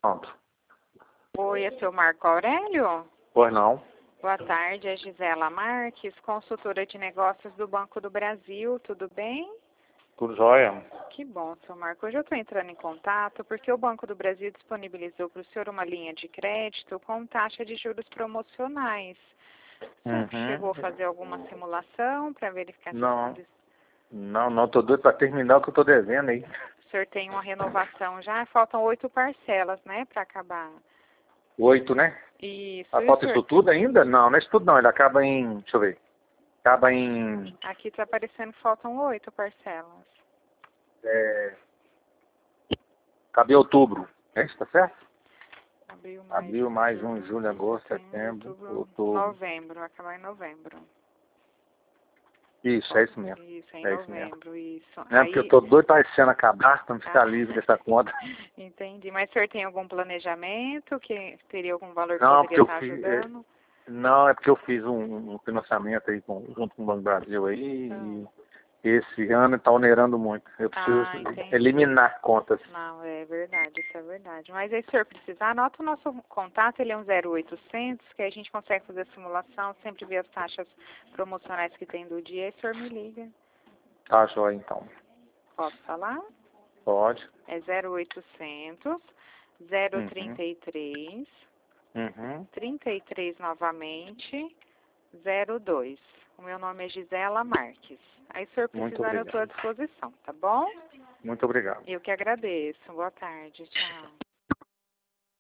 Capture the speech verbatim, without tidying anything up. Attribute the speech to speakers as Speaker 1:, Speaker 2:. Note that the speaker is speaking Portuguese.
Speaker 1: Pronto.
Speaker 2: Oi, é seu Marco Aurélio?
Speaker 1: Pois não.
Speaker 2: Boa tarde, é Gisela Marques, consultora de negócios do Banco do Brasil, tudo bem?
Speaker 1: Tudo jóia?
Speaker 2: Que bom, seu Marco. Hoje eu estou entrando em contato porque o Banco do Brasil disponibilizou para o senhor uma linha de crédito com taxa de juros promocionais. O senhor
Speaker 1: Uhum.
Speaker 2: chegou a fazer alguma simulação para verificar
Speaker 1: Não.
Speaker 2: se
Speaker 1: Não, não, tô doido para terminar o que eu tô devendo aí.
Speaker 2: o senhor tem uma renovação já? Faltam oito parcelas, né, para acabar.
Speaker 1: Oito, né?
Speaker 2: Isso,
Speaker 1: Ah,
Speaker 2: e o
Speaker 1: falta
Speaker 2: senhor...
Speaker 1: isso tudo ainda? Não, não é isso tudo não. Ele acaba em... Deixa eu ver. Acaba em...
Speaker 2: Aqui está aparecendo que faltam oito parcelas.
Speaker 1: É... Acaba em outubro. É isso, tá certo?
Speaker 2: Abril, maio,
Speaker 1: Abril, mais
Speaker 2: junho,
Speaker 1: junho, julho, agosto, setembro,
Speaker 2: outubro,
Speaker 1: outubro.
Speaker 2: novembro, vai acabar em novembro.
Speaker 1: Isso, é isso mesmo.
Speaker 2: Isso, em
Speaker 1: É isso mesmo.
Speaker 2: novembro, isso.
Speaker 1: É porque eu
Speaker 2: Aí,
Speaker 1: tô doido para esse ano acabar, pra não ficar
Speaker 2: ah,
Speaker 1: livre dessa conta.
Speaker 2: entendi. Mas o senhor tem algum planejamento que teria algum valor que
Speaker 1: Não, porque
Speaker 2: poderia
Speaker 1: eu
Speaker 2: estar
Speaker 1: fiz... é,
Speaker 2: ajudando?
Speaker 1: Não, é porque eu fiz um, um financiamento aí com, junto com o Banco do Brasil aí
Speaker 2: Ah,
Speaker 1: e esse ano está onerando muito. Eu preciso
Speaker 2: ah, entendi.
Speaker 1: eliminar contas.
Speaker 2: Não, é verdade, isso é verdade. Mas aí, se o senhor precisar, anota o nosso contato, ele é um zero oitocentos, que a gente consegue fazer a simulação, sempre ver as taxas promocionais que tem do dia, e o senhor me liga.
Speaker 1: Tá, joia, então.
Speaker 2: Posso falar?
Speaker 1: Pode.
Speaker 2: É zero oitocentos, zero
Speaker 1: Uhum.
Speaker 2: trinta e três,
Speaker 1: Uhum.
Speaker 2: trinta e três novamente, zero dois. O meu nome é Gisela Marques. Aí, se o senhor
Speaker 1: Muito
Speaker 2: precisar, eu estou à
Speaker 1: obrigado.
Speaker 2: disposição, tá bom?
Speaker 1: Muito obrigado.
Speaker 2: Eu que agradeço. Boa tarde. Tchau.